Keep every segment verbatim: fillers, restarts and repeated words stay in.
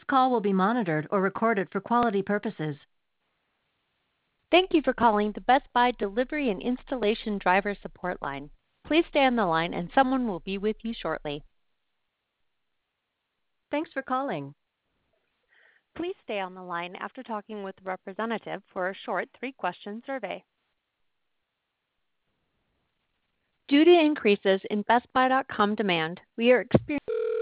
call will be monitored or recorded for quality purposes. Thank you for calling the Best Buy Delivery and Installation Driver Support Line. Please stay on the line and someone will be with you shortly. Thanks for calling. Please stay on the line after talking with a representative for a short three-question survey. Due to increases in Best Buy dot com demand, we are experiencing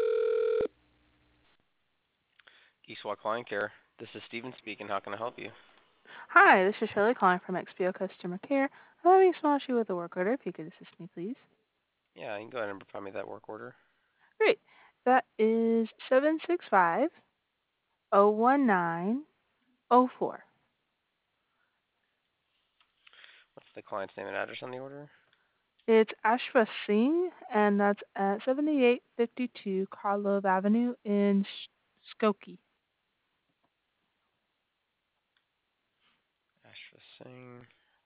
Eastwalk Client Care. This is Steven speaking. How can I help you? Hi, this is Shirley calling from X P O Customer Care. I'm having a small issue with the work order. If you could assist me, please. Yeah, you can go ahead and provide me that work order. Great. That is seven six five zero one nine zero four. What's the client's name and address on the order? It's Ashwa Singh, and that's at seventy-eight fifty-two Karlov Avenue in Sh- Skokie. Ashwa Singh.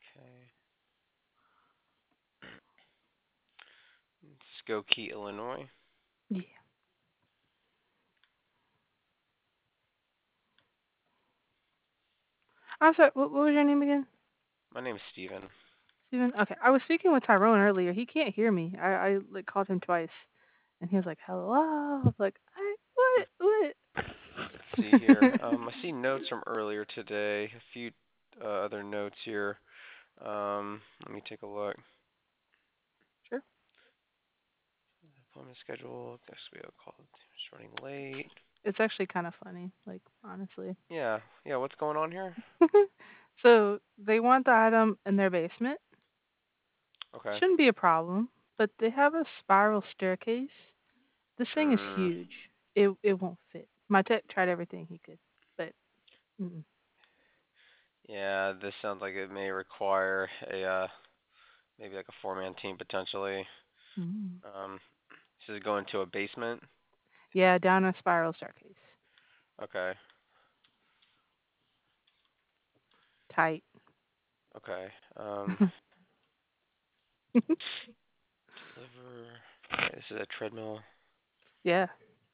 Okay. Skokie, Illinois. Yeah. I'm sorry, what, what was your name again? My name is Steven. Steven? Okay, I was speaking with Tyrone earlier. He can't hear me. I, I like called him twice, and he was like, hello. I was like, I, what, what? Let's see here. Um, I see notes from earlier today. A few uh, other notes here. Um, let me take a look. Sure. Appointment schedule. Guess we have called. It's running late. It's actually kind of funny, like, honestly. Yeah. Yeah. What's going on here? So they want the item in their basement. Okay. Shouldn't be a problem, but they have a spiral staircase. This thing is Mm, huge. It it won't fit. My tech tried everything he could, but mm-mm. yeah. This sounds like it may require a uh, maybe like a four-man team potentially. Mm. Um, this is going to a basement. Yeah, down a spiral staircase. Okay. Tight. Okay. Um, deliver. Okay, this is a treadmill. Yeah.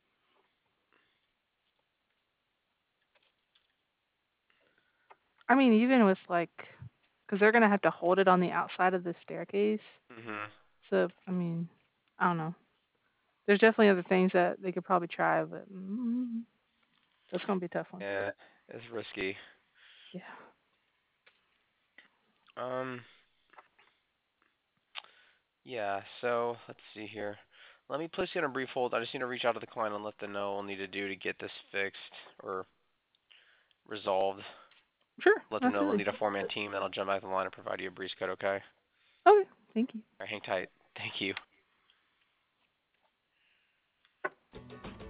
I mean, even with like, because they're gonna have to hold it on the outside of the staircase. Mhm. So I mean, I don't know. There's definitely other things that they could probably try, but mm, that's gonna be a tough one. Yeah, it's risky. Yeah. Um, yeah. So let's see here. Let me place you on a brief hold. I just need to reach out to the client and let them know what we'll need to do to get this fixed or resolved. Sure. Let them know we'll Absolutely. need a four-man team, then I'll jump back in the line and provide you a breeze code. Okay. Okay. Thank you. All right, hang tight. Thank you.